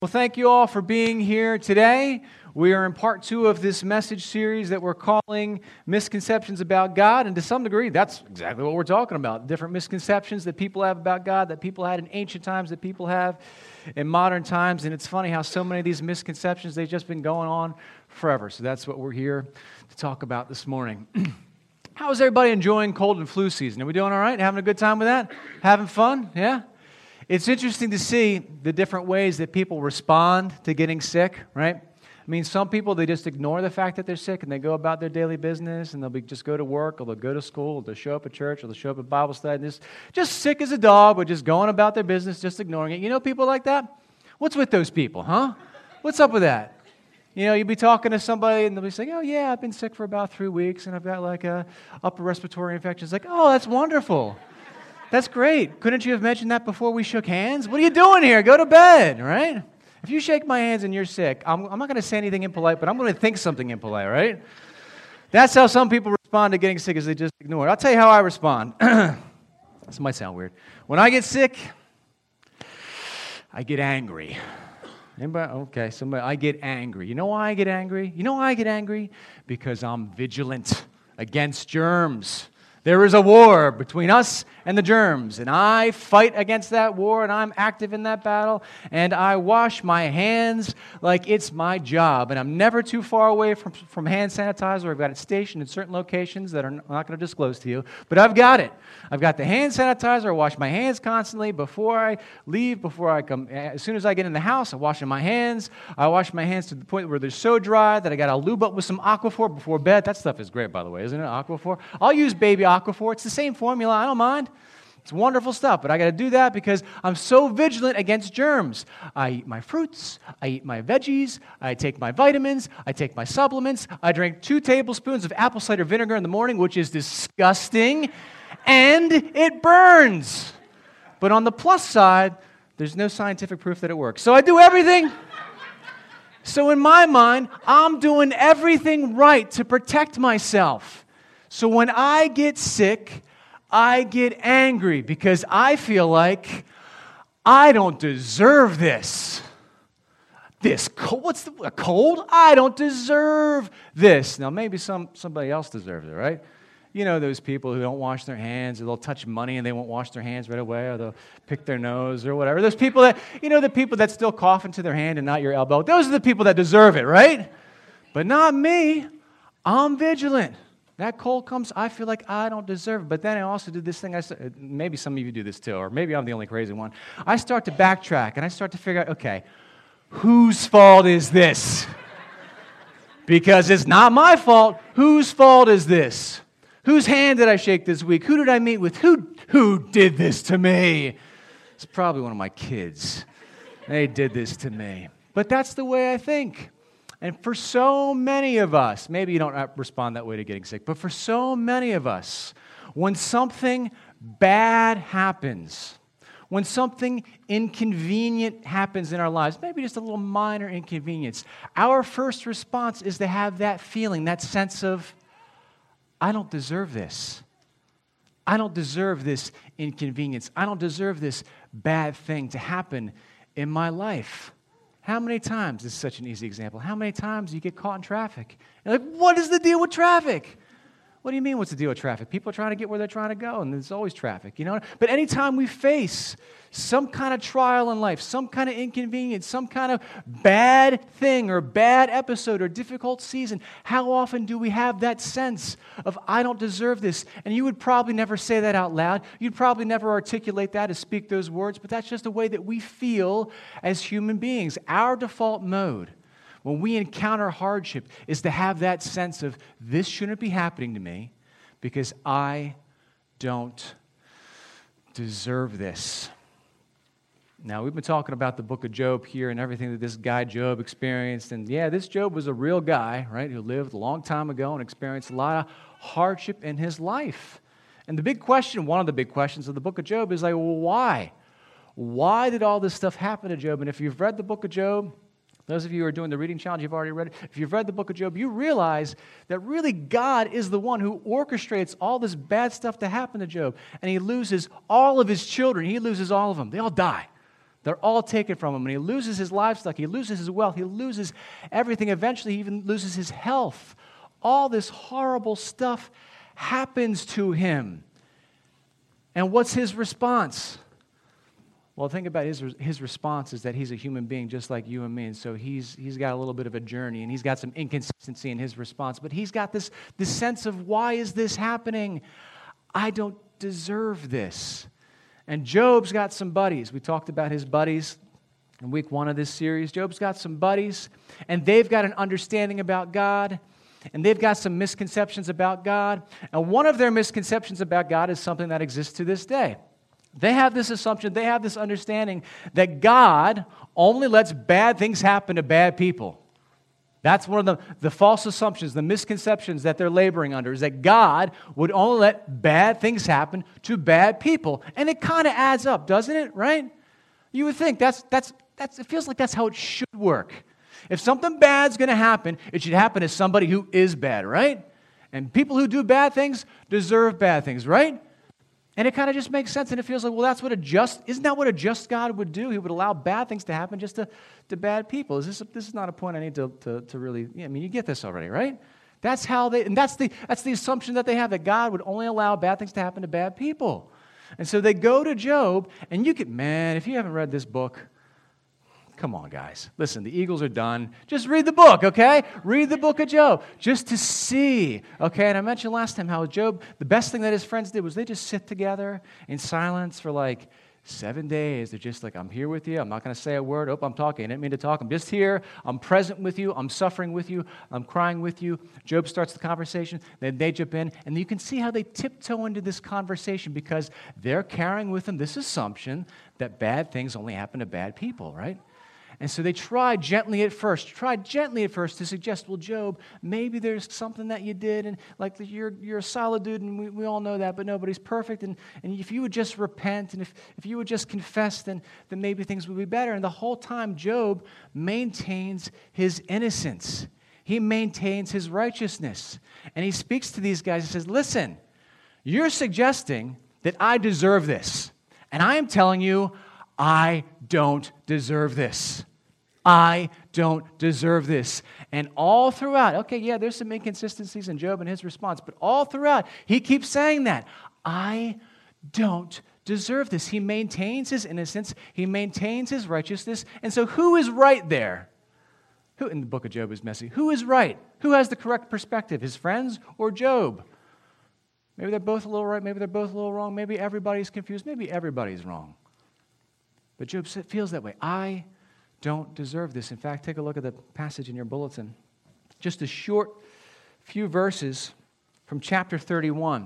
Well, thank you all for being here today. We are in part 2 of this message series that we're calling Misconceptions About God, and to some degree, that's exactly what we're talking about. Different misconceptions that people have about God, that people had in ancient times, that people have in modern times, and it's funny how so many of these misconceptions, they've just been going on forever. So that's what we're here to talk about this morning. How is everybody enjoying cold and flu season? Are we doing all right? Having a good time with that? Having fun? Yeah? It's interesting to see the different ways that people respond to getting sick, right? I mean, some people, they just ignore the fact that they're sick and they go about their daily business and just go to work or they'll go to school or they'll show up at church or they'll show up at Bible study and just sick as a dog but just going about their business, just ignoring it. You know people like that? What's with those people, huh? What's up with that? You know, you'd be talking to somebody and they'll be saying, oh yeah, I've been sick for about 3 weeks and I've got like a upper respiratory infection. It's like, oh, that's wonderful. That's great. Couldn't you have mentioned that before we shook hands? What are you doing here? Go to bed, right? If you shake my hands and you're sick, I'm not going to say anything impolite, but I'm going to think something impolite, right? That's how some people respond to getting sick, is they just ignore it. I'll tell you how I respond. This might sound weird. When I get sick, I get angry. Anybody? Okay, I get angry. You know why I get angry? You know why I get angry? Because I'm vigilant against germs. There is a war between us and the germs, and I fight against that war, and I'm active in that battle, and I wash my hands like it's my job, and I'm never too far away from hand sanitizer. I've got it stationed in certain locations that I'm not going to disclose to you, but I've got it. I've got the hand sanitizer. I wash my hands constantly before I leave, before I come. As soon as I get in the house, I wash my hands. I wash my hands to the point where they're so dry that I got to lube up with some Aquaphor before bed. That stuff is great, by the way, isn't it? Aquaphor. I'll use baby Aquaphor. It's the same formula. I don't mind. It's wonderful stuff, but I got to do that because I'm so vigilant against germs. I eat my fruits, I eat my veggies, I take my vitamins, I take my supplements, I drink 2 tablespoons of apple cider vinegar in the morning, which is disgusting, and it burns. But on the plus side, there's no scientific proof that it works. So I do everything. So in my mind, I'm doing everything right to protect myself. So when I get sick, I get angry because I feel like I don't deserve this. This cold? What's a cold? I don't deserve this. Now, maybe somebody else deserves it, right? You know those people who don't wash their hands, or they'll touch money and they won't wash their hands right away, or they'll pick their nose or whatever. Those people that, the people that still cough into their hand and not your elbow, those are the people that deserve it, right? But not me. I'm vigilant. That cold comes, I feel like I don't deserve it. But then I also do this thing, maybe some of you do this too, or maybe I'm the only crazy one. I start to backtrack, and I start to figure out, okay, whose fault is this? Because it's not my fault. Whose fault is this? Whose hand did I shake this week? Who did I meet with? Who did this to me? It's probably one of my kids. They did this to me. But that's the way I think. And for so many of us, maybe you don't respond that way to getting sick, but for so many of us, when something bad happens, when something inconvenient happens in our lives, maybe just a little minor inconvenience, our first response is to have that feeling, that sense of, I don't deserve this. I don't deserve this inconvenience. I don't deserve this bad thing to happen in my life. How many times, this is such an easy example, how many times you get caught in traffic? You're like, what is the deal with traffic? What do you mean, what's the deal with traffic? People are trying to get where they're trying to go, and there's always traffic, But anytime we face some kind of trial in life, some kind of inconvenience, some kind of bad thing or bad episode or difficult season, how often do we have that sense of, I don't deserve this? And you would probably never say that out loud. You'd probably never articulate that or speak those words, but that's just the way that we feel as human beings. Our default mode when we encounter hardship is to have that sense of, this shouldn't be happening to me because I don't deserve this. Now, we've been talking about the book of Job here and everything that this guy Job experienced. And yeah, this Job was a real guy, right, who lived a long time ago and experienced a lot of hardship in his life. And the big question, one of the big questions of the book of Job is like, well, why? Why did all this stuff happen to Job? And if you've read the book of Job, those of you who are doing the reading challenge, you've already read it. If you've read the book of Job, you realize that really God is the one who orchestrates all this bad stuff to happen to Job. And he loses all of his children. He loses all of them. They all die. They're all taken from him, and he loses his livestock, he loses his wealth, he loses everything. Eventually, he even loses his health. All this horrible stuff happens to him. And what's his response? Well, think about his response is that he's a human being just like you and me, and so he's got a little bit of a journey, and he's got some inconsistency in his response, but he's got this sense of, why is this happening? I don't deserve this. And Job's got some buddies. We talked about his buddies in week 1 of this series. Job's got some buddies, and they've got an understanding about God, and they've got some misconceptions about God. And one of their misconceptions about God is something that exists to this day. They have this assumption, they have this understanding that God only lets bad things happen to bad people. That's one of the false assumptions, the misconceptions that they're laboring under, is that God would only let bad things happen to bad people. And it kind of adds up, doesn't it, right? You would think it feels like that's how it should work. If something bad's going to happen, it should happen to somebody who is bad, right? And people who do bad things deserve bad things, right? And it kind of just makes sense, and it feels like, well, isn't that what a just God would do? He would allow bad things to happen just to bad people. This is not a point I need to really, you get this already, right? That's how that's the assumption that they have, that God would only allow bad things to happen to bad people. And so they go to Job, and if you haven't read this book, come on, guys. Listen, the Eagles are done. Just read the book, okay? Read the book of Job just to see, okay? And I mentioned last time how Job, the best thing that his friends did was they just sit together in silence for like 7 days. They're just like, I'm here with you. I'm not going to say a word. Oh, I'm talking. I didn't mean to talk. I'm just here. I'm present with you. I'm suffering with you. I'm crying with you. Job starts the conversation. Then they jump in. And you can see how they tiptoe into this conversation because they're carrying with them this assumption that bad things only happen to bad people, right? And so they tried gently at first to suggest, well, Job, maybe there's something that you did, and like you're a solid dude, and we all know that, but nobody's perfect, and if you would just repent, and if you would just confess, then maybe things would be better. And the whole time, Job maintains his innocence. He maintains his righteousness. And he speaks to these guys and says, listen, you're suggesting that I deserve this, and I am telling you, I don't deserve this. I don't deserve this. And all throughout, okay, yeah, there's some inconsistencies in Job and his response, but all throughout, he keeps saying that. I don't deserve this. He maintains his innocence. He maintains his righteousness. And so who is right there? Who in the book of Job is messy? Who is right? Who has the correct perspective? His friends or Job? Maybe they're both a little right. Maybe they're both a little wrong. Maybe everybody's confused. Maybe everybody's wrong. But Job feels that way. I don't deserve this. In fact, take a look at the passage in your bulletin. Just a short few verses from chapter 31.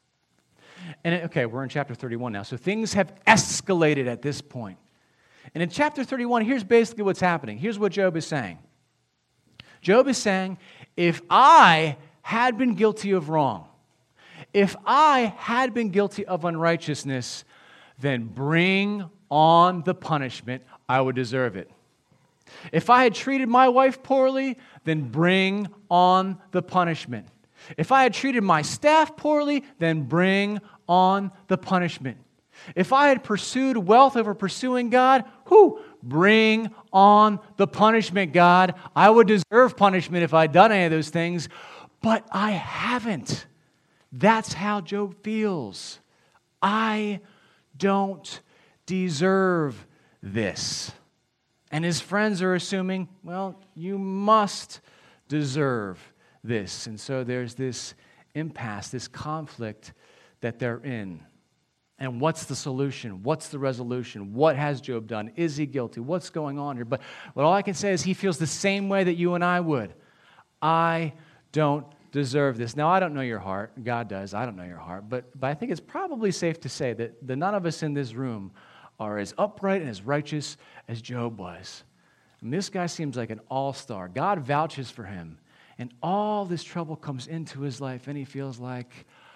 And we're in chapter 31 now. So things have escalated at this point. And in chapter 31, here's basically what's happening. Here's what Job is saying. Job is saying, if I had been guilty of wrong, if I had been guilty of unrighteousness, then bring on the punishment. I would deserve it. If I had treated my wife poorly, then bring on the punishment. If I had treated my staff poorly, then bring on the punishment. If I had pursued wealth over pursuing God, bring on the punishment, God. I would deserve punishment if I'd done any of those things, but I haven't. That's how Job feels. I don't deserve this. And his friends are assuming, well, you must deserve this. And so there's this impasse, this conflict that they're in. And what's the solution? What's the resolution? What has Job done? Is he guilty? What's going on here? But all I can say is he feels the same way that you and I would. I don't deserve this. Now, I don't know your heart. God does. I don't know your heart. But I think it's probably safe to say that none of us in this room are as upright and as righteous as Job was. And this guy seems like an all-star. God vouches for him. And all this trouble comes into his life, and he feels like,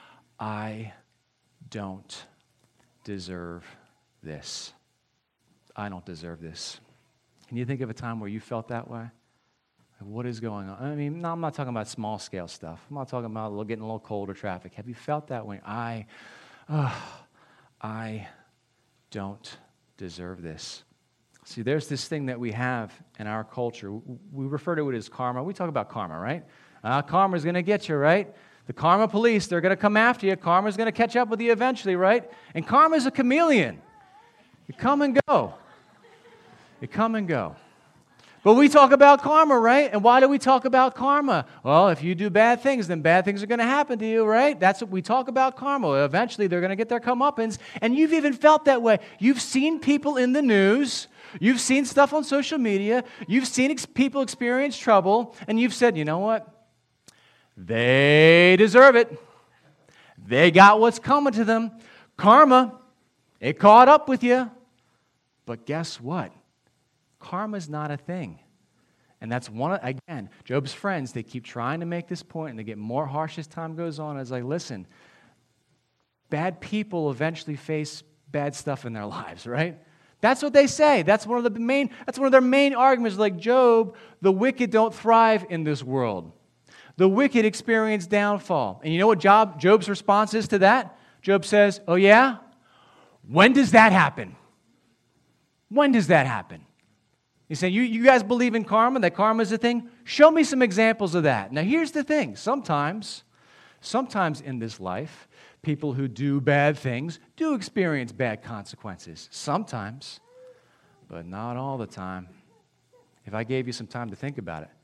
I don't deserve this. I don't deserve this. Can you think of a time where you felt that way? What is going on? I mean, no, I'm not talking about small-scale stuff. I'm not talking about getting a little colder traffic. Have you felt that way? I don't deserve this. See, there's this thing that we have in our culture. We refer to it as karma. We talk about karma, right? Karma's going to get you, right? The karma police, they're going to come after you. Karma's going to catch up with you eventually, right? And karma's a chameleon. You come and go. You come and go. But we talk about karma, right? And why do we talk about karma? Well, if you do bad things, then bad things are going to happen to you, right? That's what we talk about karma. Eventually, they're going to get their comeuppance. And you've even felt that way. You've seen people in the news. You've seen stuff on social media. You've seen people experience trouble. And you've said, you know what? They deserve it. They got what's coming to them. Karma, it caught up with you. But guess what? Karma's not a thing. And that's again, Job's friends, they keep trying to make this point, and they get more harsh as time goes on. It's like, listen, bad people eventually face bad stuff in their lives, right? That's what they say. That's one of their main arguments. Like, Job, the wicked don't thrive in this world. The wicked experience downfall. And you know what Job's response is to that? Job says, oh yeah? When does that happen? When does that happen? He's saying, you guys believe in karma, that karma is a thing? Show me some examples of that. Now, here's the thing. Sometimes in this life, people who do bad things do experience bad consequences. Sometimes, but not all the time. If I gave you some time to think about it,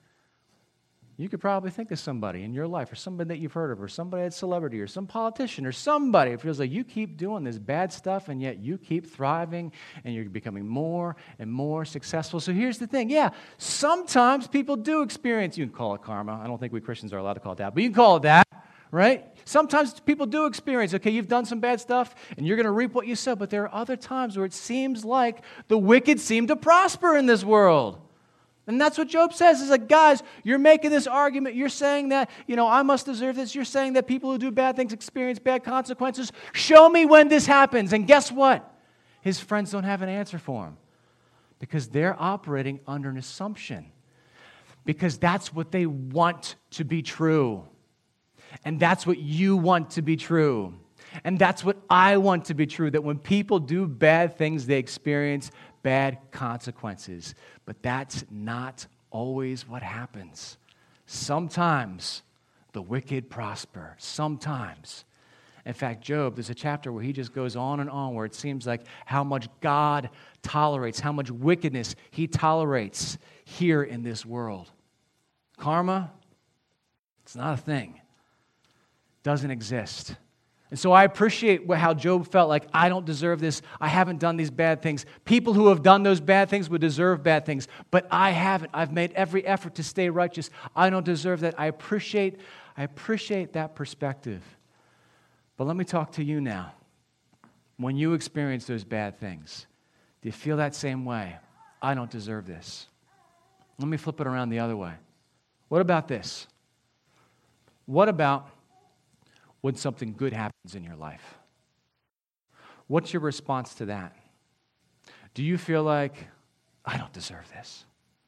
you could probably think of somebody in your life, or somebody that you've heard of, or somebody that's a celebrity, or some politician, or somebody. It feels like you keep doing this bad stuff, and yet you keep thriving, and you're becoming more and more successful. So here's the thing. Yeah, sometimes people do experience, you can call it karma. I don't think we Christians are allowed to call it that, but you can call it that, right? Sometimes people do experience, okay, you've done some bad stuff, and you're going to reap what you sow. But there are other times where it seems like the wicked seem to prosper in this world. And that's what Job says. Is like, guys, you're making this argument. You're saying that, I must deserve this. You're saying that people who do bad things experience bad consequences. Show me when this happens. And guess what? His friends don't have an answer for him because they're operating under an assumption, because that's what they want to be true. And that's what you want to be true. And that's what I want to be true, that when people do bad things, they experience bad consequences. But that's not always what happens. Sometimes the wicked prosper. Sometimes. In fact, Job, there's a chapter where he just goes on and on, where it seems like how much God tolerates, how much wickedness he tolerates here in this world. Karma, it's not a thing. It doesn't exist. And so I appreciate how Job felt like, I don't deserve this. I haven't done these bad things. People who have done those bad things would deserve bad things, but I haven't. I've made every effort to stay righteous. I don't deserve that. I appreciate that perspective. But let me talk to you now. When you experience those bad things, do you feel that same way? I don't deserve this. Let me flip it around the other way. What about this? What about when something good happens in your life? What's your response to that? Do you feel like, I don't deserve this?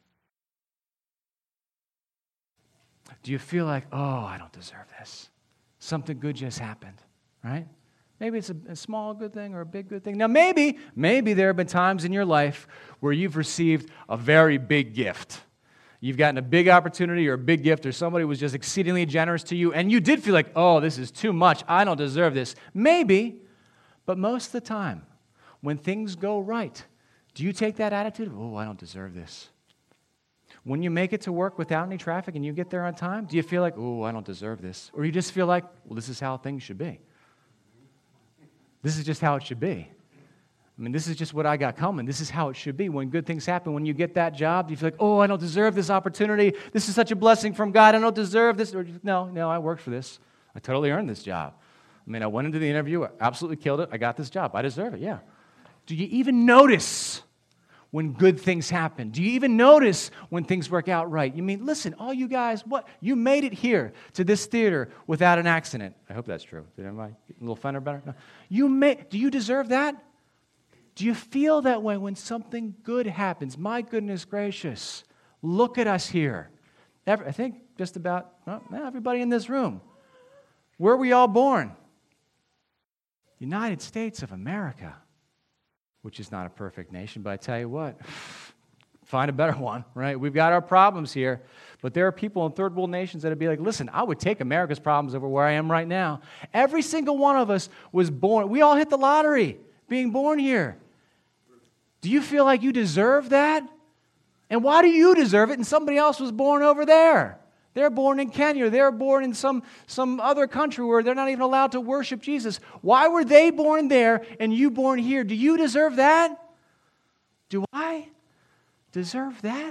Do you feel like, oh, I don't deserve this? Something good just happened, right? Maybe it's a small good thing or a big good thing. Now, maybe there have been times in your life where you've received a very big gift. You've gotten a big opportunity or a big gift, or somebody was just exceedingly generous to you, and you did feel like, oh, this is too much. I don't deserve this. Maybe, but most of the time, when things go right, do you take that attitude? Oh, I don't deserve this. When you make it to work without any traffic and you get there on time, do you feel like, oh, I don't deserve this? Or you just feel like, well, this is how things should be. This is just how it should be. I mean, this is just what I got coming. This is how it should be. When good things happen, when you get that job, you feel like, oh, I don't deserve this opportunity. This is such a blessing from God. I don't deserve this. Or, no, I worked for this. I totally earned this job. I mean, I went into the interview. I absolutely killed it. I got this job. I deserve it, yeah. Do you even notice when good things happen? Do you even notice when things work out right? You mean, listen, all you guys, what? You made it here to this theater without an accident. I hope that's true. Did everybody get a little funner better? No. Do you deserve that? Do you feel that way when something good happens? My goodness gracious, look at us here. I think just about everybody in this room. Where were we all born? United States of America. which is not a perfect nation, but I tell you what, find a better one, right? We've got our problems here, but there are people in third world nations that would be like, listen, I would take America's problems over where I am right now. Every single one of us was born, we all hit the lottery being born here. Do you feel like you deserve that? And why do you deserve it and somebody else was born over there? They're born in Kenya. They're born in some other country where they're not even allowed to worship Jesus. Why were they born there and you born here? Do you deserve that? Do I deserve that?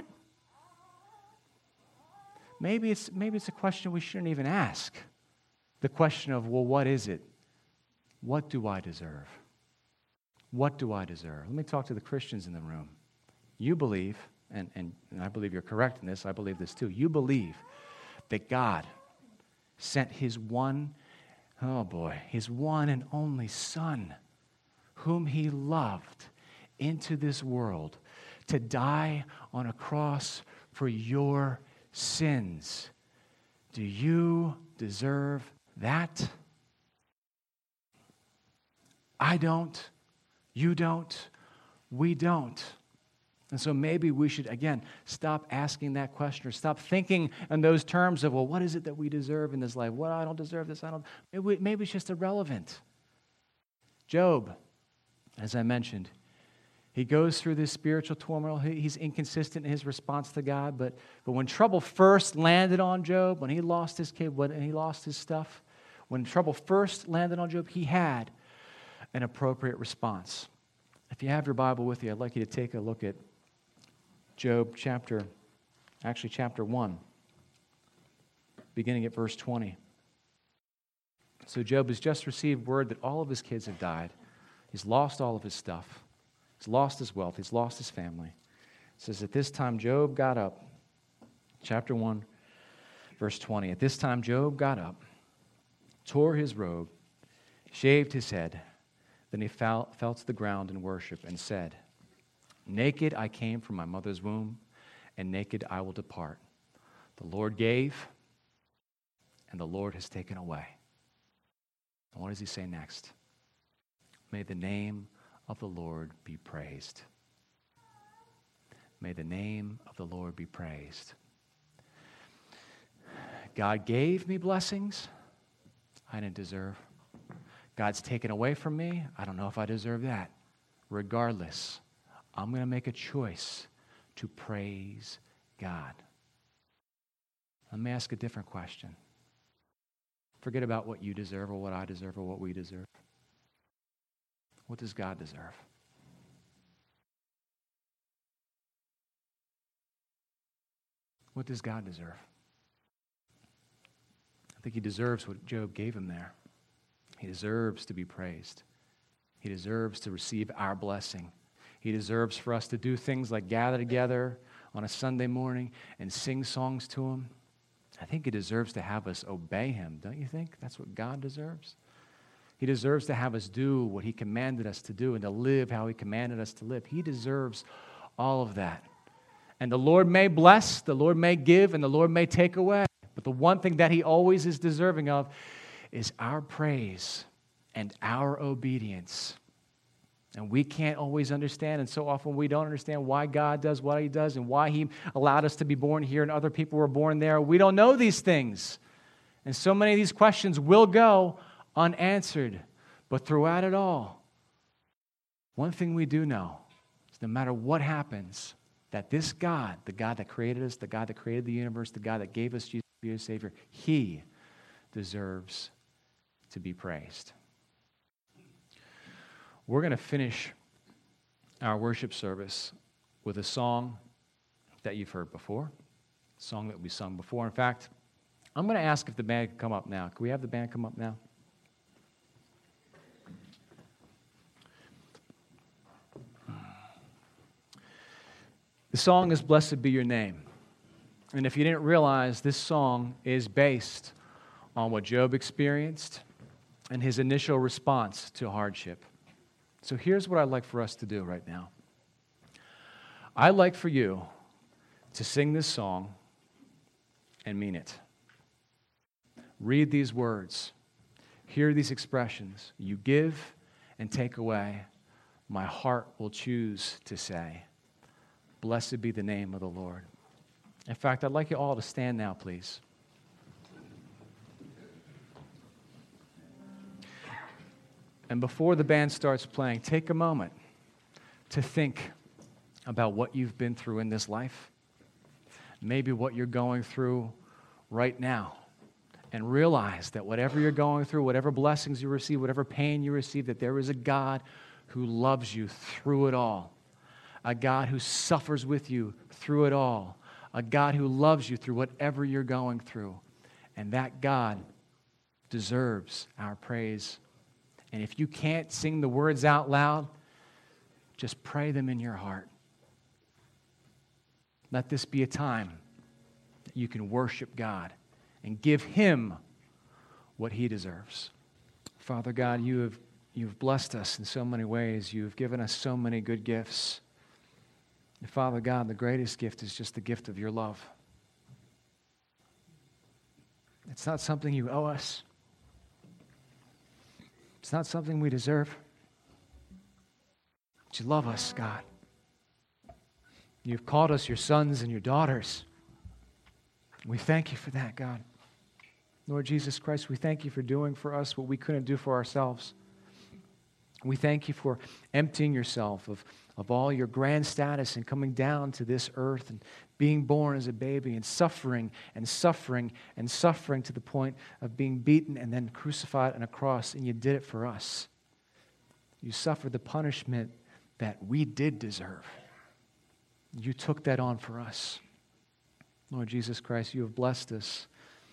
Maybe it's a question we shouldn't even ask. The question of, well, what is it? What do I deserve? What do I deserve? Let me talk to the Christians in the room. You believe, and I believe you're correct in this, I believe this too. You believe that God sent His one and only Son, whom He loved, into this world to die on a cross for your sins. Do you deserve that? I don't. You don't. We don't. And so maybe we should, again, stop asking that question or stop thinking in those terms of, well, what is it that we deserve in this life? Well, I don't deserve this. Maybe it's just irrelevant. Job, as I mentioned, he goes through this spiritual turmoil. He's inconsistent in his response to God. But when trouble first landed on Job, when he lost his kid, when he lost his stuff, when trouble first landed on Job, he had an appropriate response. If you have your Bible with you, I'd like you to take a look at Job chapter 1, beginning at verse 20. So Job has just received word that all of his kids have died. He's lost all of his stuff. He's lost his wealth. He's lost his family. It says, at this time Job got up. Chapter 1, verse 20. At this time Job got up, tore his robe, shaved his head. Then he fell to the ground in worship and said, naked I came from my mother's womb, and naked I will depart. The Lord gave, and the Lord has taken away. And what does he say next? May the name of the Lord be praised. May the name of the Lord be praised. God gave me blessings I didn't deserve. God's taken away from me. I don't know if I deserve that. Regardless, I'm going to make a choice to praise God. Let me ask a different question. Forget about what you deserve or what I deserve or what we deserve. What does God deserve? What does God deserve? I think he deserves what Job gave him there. He deserves to be praised. He deserves to receive our blessing. He deserves for us to do things like gather together on a Sunday morning and sing songs to him. I think he deserves to have us obey him. Don't you think? That's what God deserves. He deserves to have us do what he commanded us to do and to live how he commanded us to live. He deserves all of that. And the Lord may bless, the Lord may give, and the Lord may take away. But the one thing that he always is deserving of is our praise and our obedience. And we can't always understand, and so often we don't understand why God does what he does and why he allowed us to be born here and other people were born there. We don't know these things. And so many of these questions will go unanswered. But throughout it all, one thing we do know is no matter what happens, that this God, the God that created us, the God that created the universe, the God that gave us Jesus to be his Savior, he deserves to be praised. We're going to finish our worship service with a song that you've heard before, a song that we sung before. In fact, I'm going to ask if the band can come up now. Can we have the band come up now? The song is Blessed Be Your Name. And if you didn't realize, this song is based on what Job experienced and his initial response to hardship. So here's what I'd like for us to do right now. I'd like for you to sing this song and mean it. Read these words. Hear these expressions. You give and take away. my heart will choose to say, blessed be the name of the Lord. In fact, I'd like you all to stand now, please. And before the band starts playing, take a moment to think about what you've been through in this life, maybe what you're going through right now, and realize that whatever you're going through, whatever blessings you receive, whatever pain you receive, that there is a God who loves you through it all, a God who suffers with you through it all, a God who loves you through whatever you're going through, and that God deserves our praise. And if you can't sing the words out loud, just pray them in your heart. Let this be a time that you can worship God and give Him what He deserves. Father God, you've blessed us in so many ways. You've given us so many good gifts. And Father God, the greatest gift is just the gift of your love. It's not something you owe us. It's not something we deserve. But you love us, God. You've called us your sons and your daughters. We thank you for that, God. Lord Jesus Christ, we thank you for doing for us what we couldn't do for ourselves. We thank you for emptying yourself of all your grand status and coming down to this earth and being born as a baby and suffering and suffering and suffering to the point of being beaten and then crucified on a cross, and you did it for us. You suffered the punishment that we did deserve. You took that on for us. Lord Jesus Christ, you have blessed us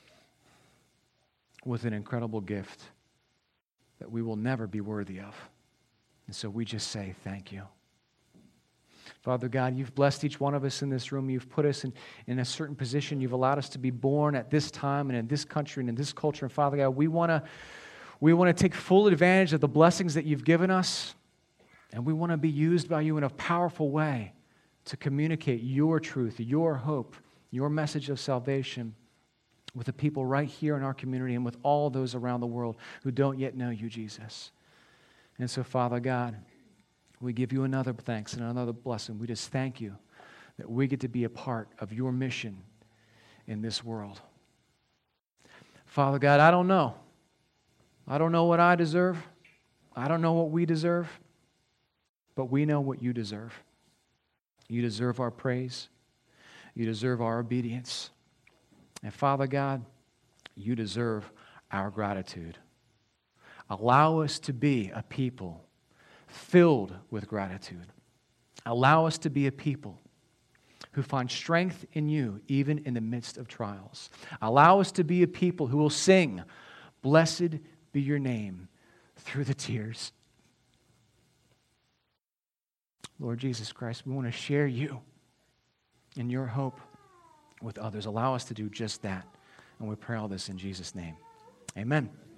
with an incredible gift that we will never be worthy of. And so we just say thank you. Father God, you've blessed each one of us in this room. You've put us in a certain position. You've allowed us to be born at this time and in this country and in this culture. And Father God, we want to take full advantage of the blessings that you've given us. And we want to be used by you in a powerful way to communicate your truth, your hope, your message of salvation with the people right here in our community and with all those around the world who don't yet know you, Jesus. And so, Father God, we give you another thanks and another blessing. We just thank you that we get to be a part of your mission in this world. Father God, I don't know. I don't know what I deserve. I don't know what we deserve. But we know what you deserve. You deserve our praise. You deserve our obedience. And Father God, you deserve our gratitude. Allow us to be a people filled with gratitude. Allow us to be a people who find strength in you even in the midst of trials. Allow us to be a people who will sing, "Blessed be your name," through the tears. Lord Jesus Christ, we want to share you and your hope with others. Allow us to do just that. And we pray all this in Jesus' name. Amen.